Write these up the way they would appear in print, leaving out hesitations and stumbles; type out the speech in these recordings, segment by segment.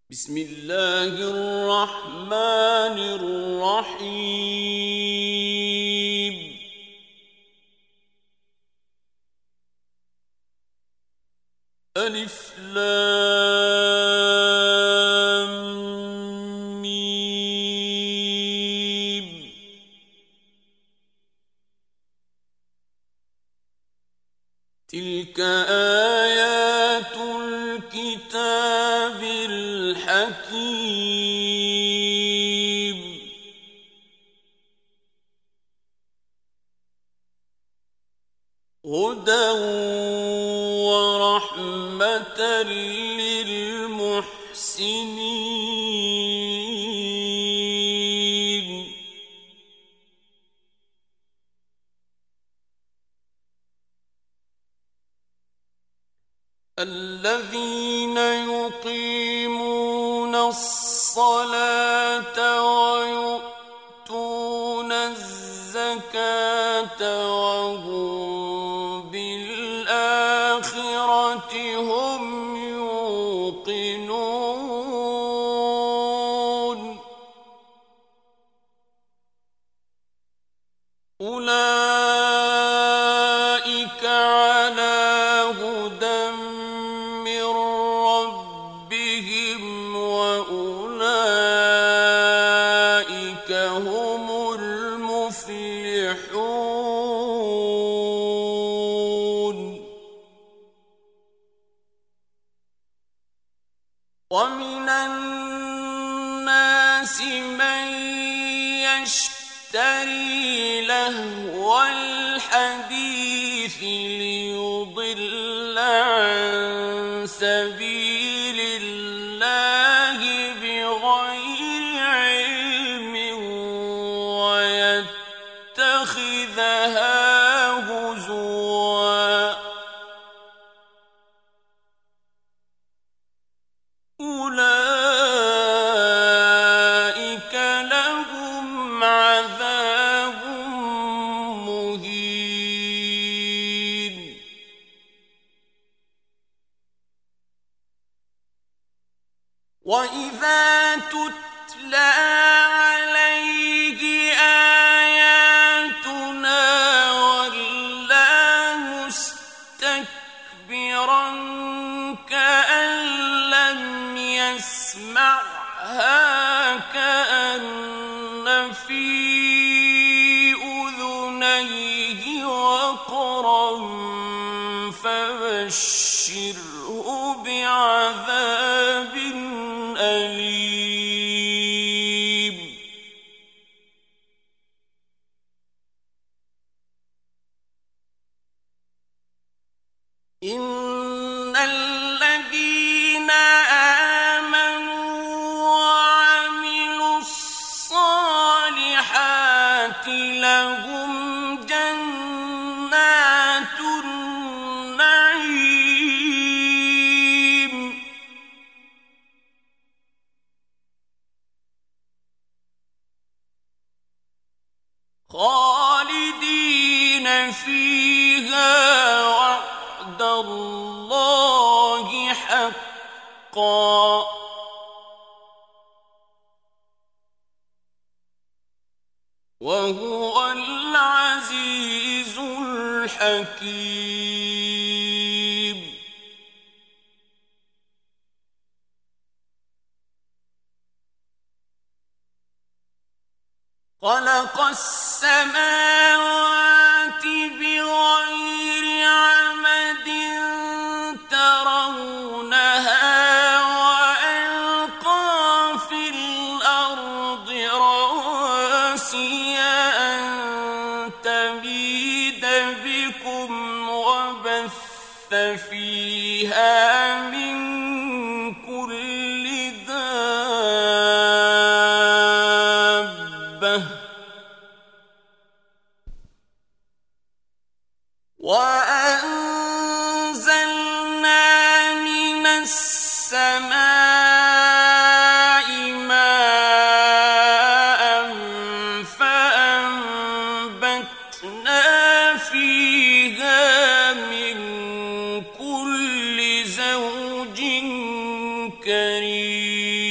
بسم الله الرحمن الرحيم. ألف لام ميم. تلك آيات الكتاب الحكيم. هدى ورحمة للمحسنين. الذين يقيمون الصلاة ويؤتون الزكاة وهم بالآخرة هم يوقنون. أولئك على هدى من ربهم وأولئك هم المفلحون. ومن الناس من يشتري لهو الحديث ليضل عن سبيل الله بغير علم ويتخذها هزوا. أولئك لهم عذاب مهين. وإذا تتلى عليه آياتنا ولى مستكبرا كأن لم يسمعها كأن في أذنيه وقرا فبشره بعذاب أليم. إن الذين آمنوا وعملوا الصالحات لهم جنات النعيم خالدين فيها وعد الله حقا وهو العزيز الحكيم. خلق السماوات بغير عمد ترونها وألقى في الأرض رواسي أن تميد بكم وبث فيها من كل دابة وأنزلنا من السماء ماء فأنبتنا فيها من كل زوج كريم.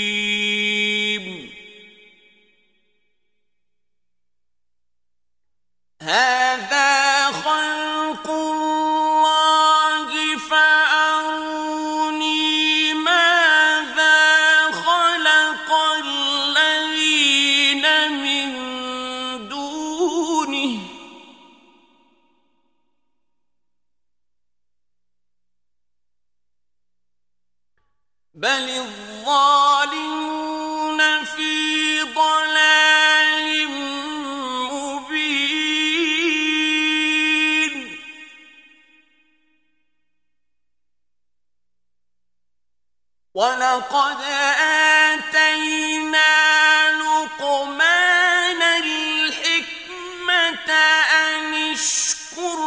بل الظالمون في ضلال مبين ولقد آتينا لقمان الحكمة أن اشكر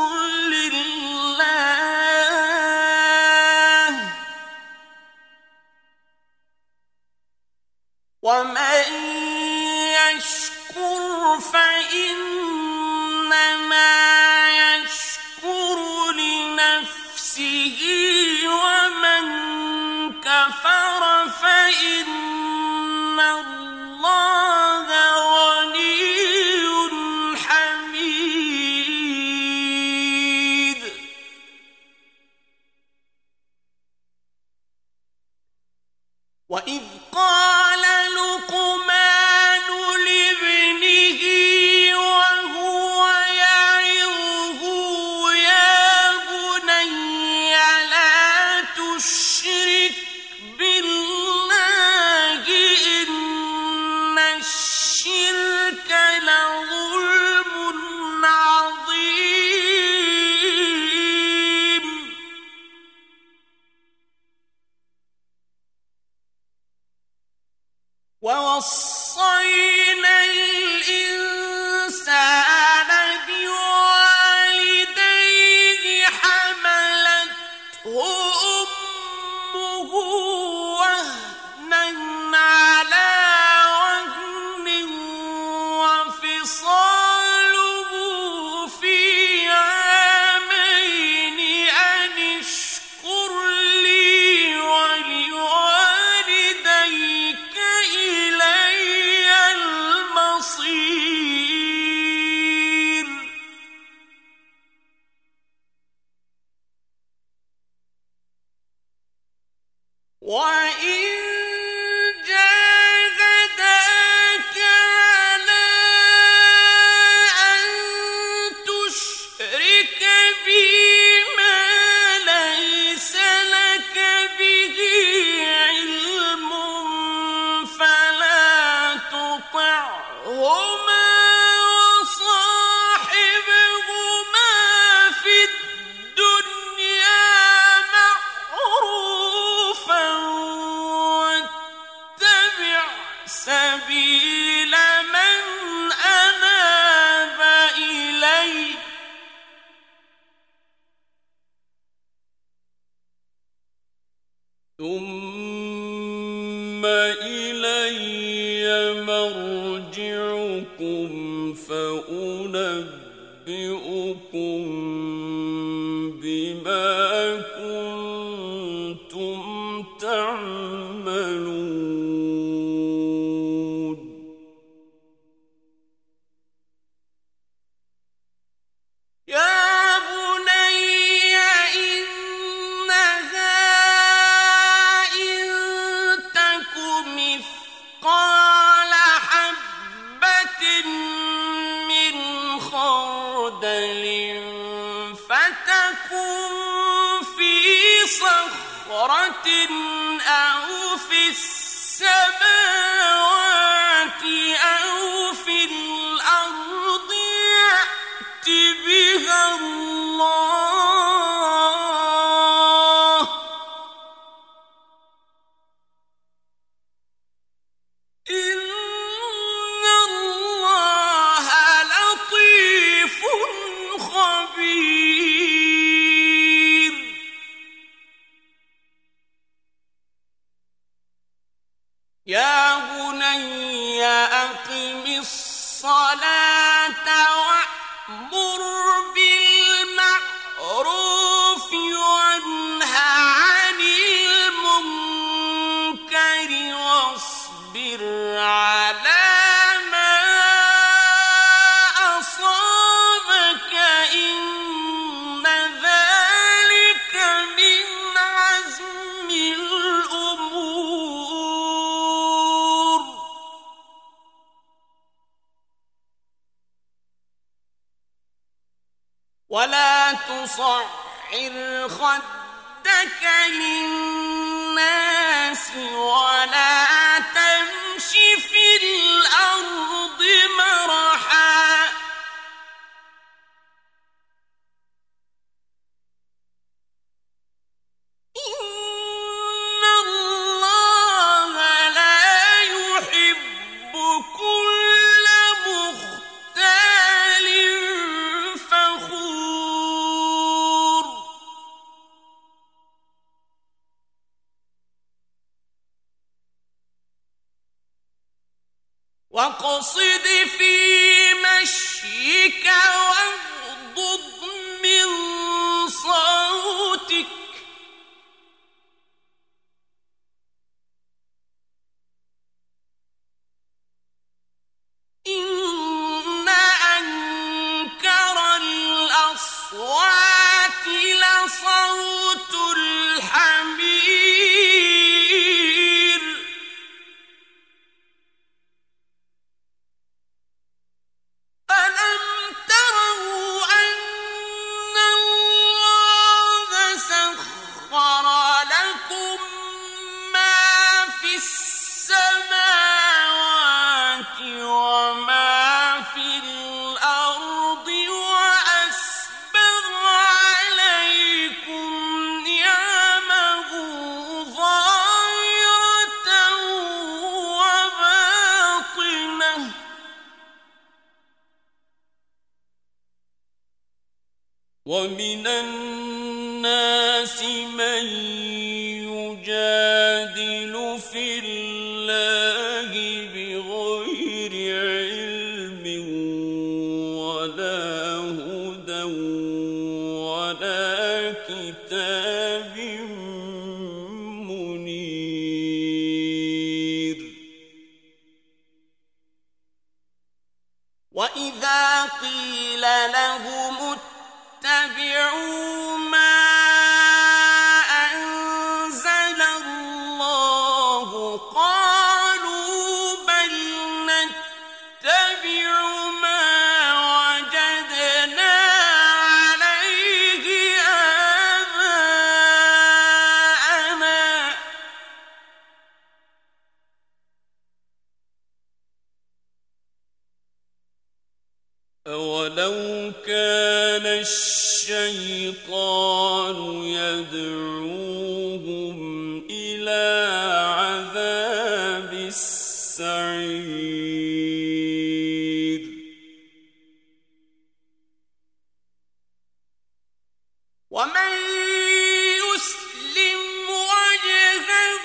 لله ومن يشكر فإنما يشكر لنفسه ومن كفر فإن الله غني حميد وإذ قال لقمان لابنه وهو يعظه يا بني لا تشرك بالله إن الشرك لظلم عظيم ووصينا الإنسان بوالديه حملته أمه وهنا على وهن وفصاله في عامين أن اشكر لي ولوالديك إلي المصير وإن جاهداك على أن تشرك بي ما ليس لك به علم فلا تطعهما وصاحبهما في الدنيا معروفا واتبع سبيل من أناب إلي ثم إلي مرجعكم فأنبئكم بما كنتم تعملون يا بني إنها إن تك مثقال حبة من خردل فتكن في صخرة أو في السماوات أو في الأرض يأت بها الله إن الله لطيف خبير يا بني أقم الصلاة وأمر بالمعروف وانه عن المنكر واصبر على ما أصابك إن ذلك من عزم الأمور ولا تصعر خدك للناس واقصد في مشيك واغضض من صوتك إن أنكر الأصوات لصوت الحمير ألم تروا أن الله سخر لكم ما في السماوات وما في الأرض وأسبغ عليكم نعمه ظاهرة وباطنة ومن الناس من يجادل في الله بغير علم ولا هدى ولا كتاب منير وإذا قيل لهم اتبعوا ما أنزل الله قالوا بل نتبع ما وجدنا عليه آباءنا أولو كان الشيطان يدعوهم إلى عذاب السعير ومن يسلم وجهه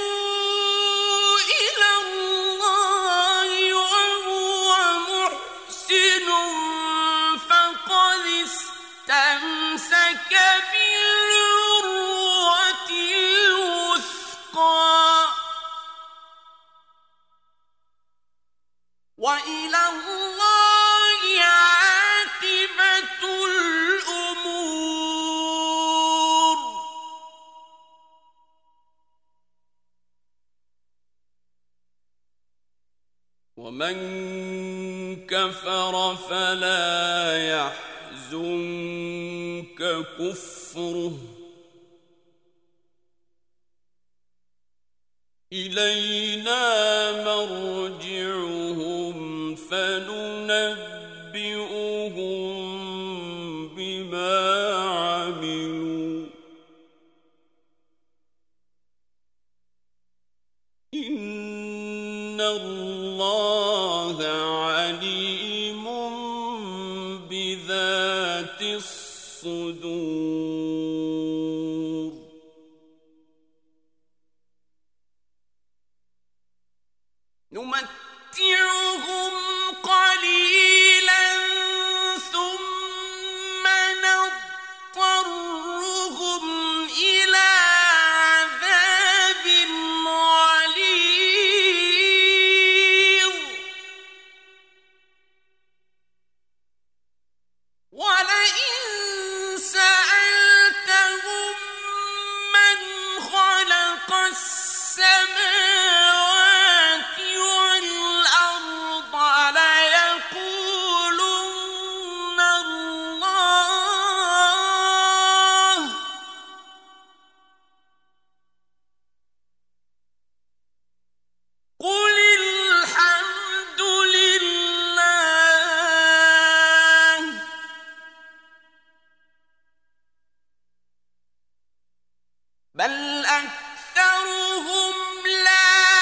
إلى الله وهو محسن فقد استمسك بالعروة الوثقى وإلى الله عاقبة الأمور ومن كفر فلا يحزنك كفره إلينا مرجعهم فننبئهم بما عملوا إن الله عليم بذات الصدور نمتعهم قليلا ثم نضطرهم إلى عذاب غليظ ولئن سألتهم من خلق السماوات والأرض ليقولن الله قل الحمد لله بل أكثرهم لا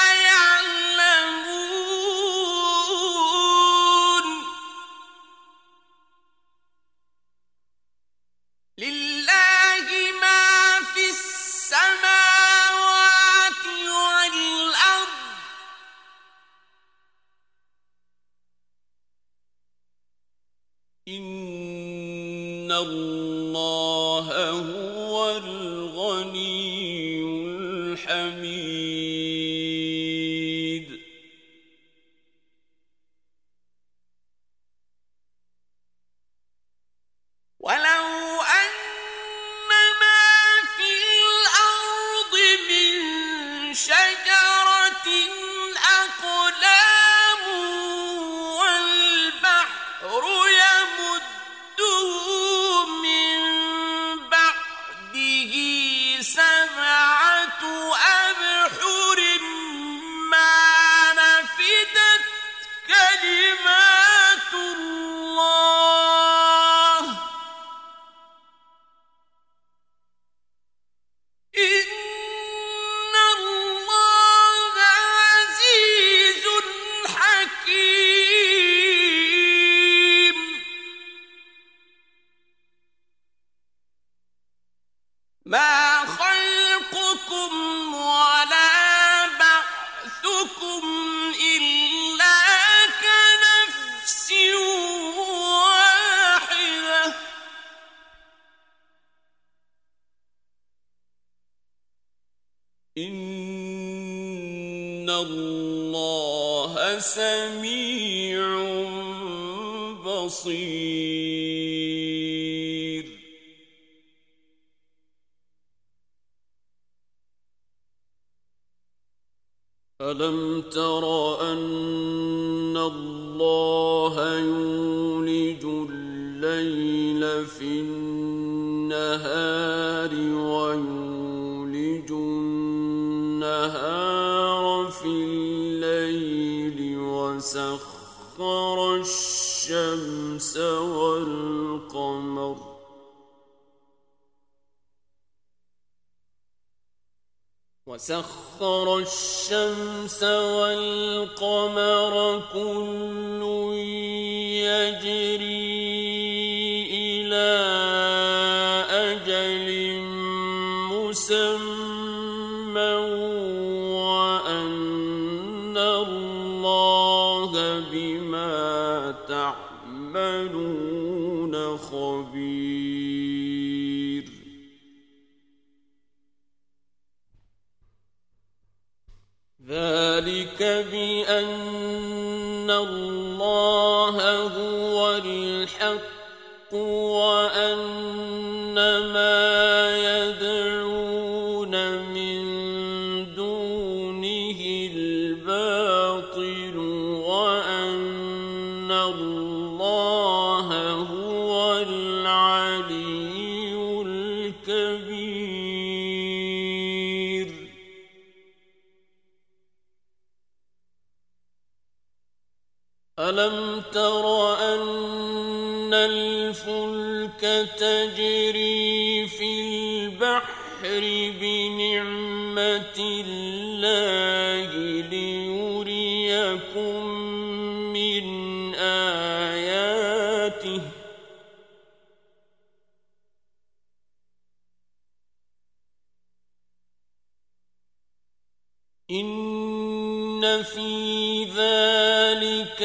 اللَّهَ هُوَ الْغَنِيُّ الْحَمِيدُ وَلَوْ أَنَّ مَا فِي الْأَرْضِ مِن شَجَرَةٍ أَقْلَامٌ وَالْبَحْرُ يَمُدُّهُ مِن بَعْدِهِ سَبْعَةُ أَبْحُرٍ مَّا نَفِدَتْ كَلِمَاتُ اللَّهِ إِنَّ اللَّهَ عَزِيزٌ حَكِيمٌ مَا خَلْقُكُمْ وَلَا بَعْثُكُمْ إِلَّا كَنَفْسٍ وَاحِدَةٍ إِنَّ اللَّهَ سَمِيعٌ بَصِيرٌ أَلَمْ تَرَ أَنَّ اللَّهَ يُولِجُ اللَّيْلَ فِي النَّهَارِ وَيُولِجُ النَّهَارَ فِي اللَّيْلِ وَسَخَّرَ الشَّمْسَ وَالْقَمَرَ كُلٌّ يَجْرِي إِلَىٰ أَجَلٍ مُّسَمًّى وَأَنَّ اللَّهَ بِمَا تَعْمَلُونَ خَبِيرٌ ذَلِكَ بِأَنَّ اللَّهَ هُوَ الْحَقُّ وَأَنَّ مَا يَدْعُونَ مِن دُونِهِ الْبَاطِلُ وَأَنَّ اللَّهَ هُوَ الْعَلِيُّ الْكَبِيرُ أَلَمْ تَرَ أَنَّ الْفُلْكَ تَجْرِي فِي الْبَحْرِ بِنِعْمَتِ اللَّهِ لِيُرِيَكُم مِّنْ آيَاتِهِ إِنَّ فِي ذَلِكَ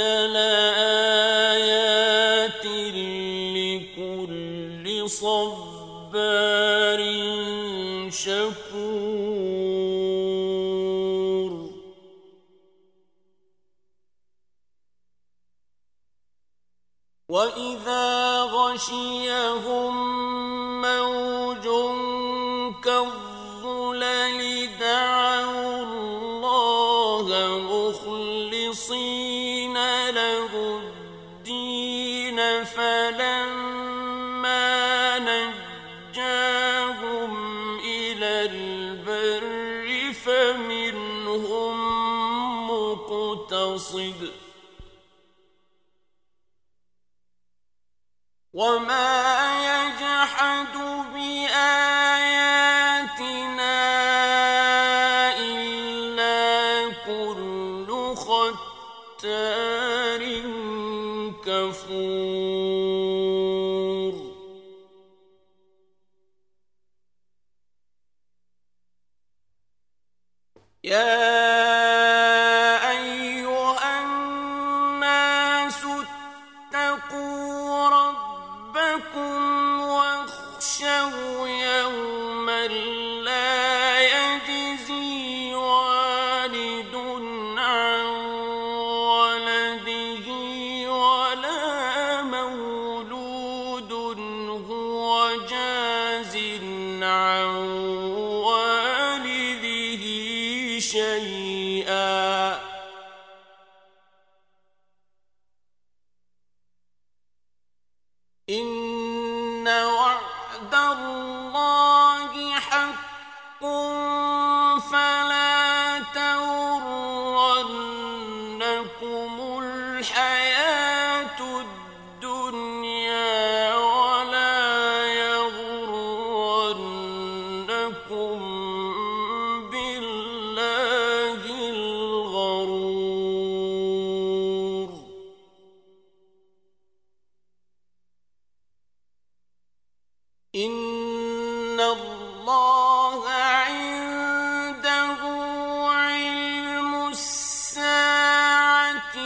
لَآيَاتٍ لِكُلِّ صَبَّارٍ شَكُورٍ وَإِذَا غَشِيَهُم مَّوْجٌ كَالظُّلَلِ دَعَوُا اللَّهَ مُخْلِصِينَ لَهُ الدِّينَ فَلَمَّا نَجَّاهُمْ إِلَى الْبَرِّ فَمِنْهُم مُّقْتَصِدٌ وَمَا يَجْحَدُ بِآيَاتِنَا إِلَّا كُلُّ خَتَّارٍ كَفُورٍ يَا أَيُّهَا النَّاسُ اتَّقُوا رَبَّكُمْ شيئا إن وعد الله حق فلا تغرنكم الحياة الدنيا ولا يغرنكم بالله الغرور إن الله عنده علم الساعة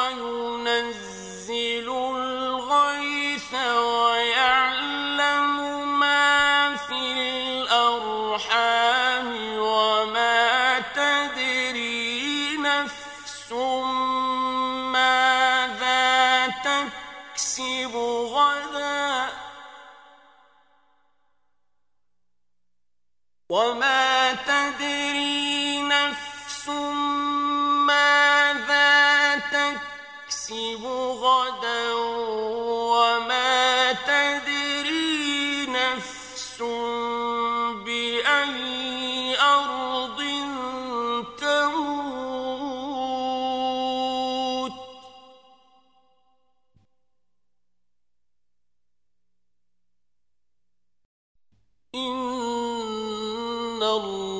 وينزل الغيث ويعلم ما في الأرحام وما تدري نفس ماذا تكسب غدا وما تدري نفس ماذا تكسب غدا وما تدري نفس بأي أرض تموت إن الله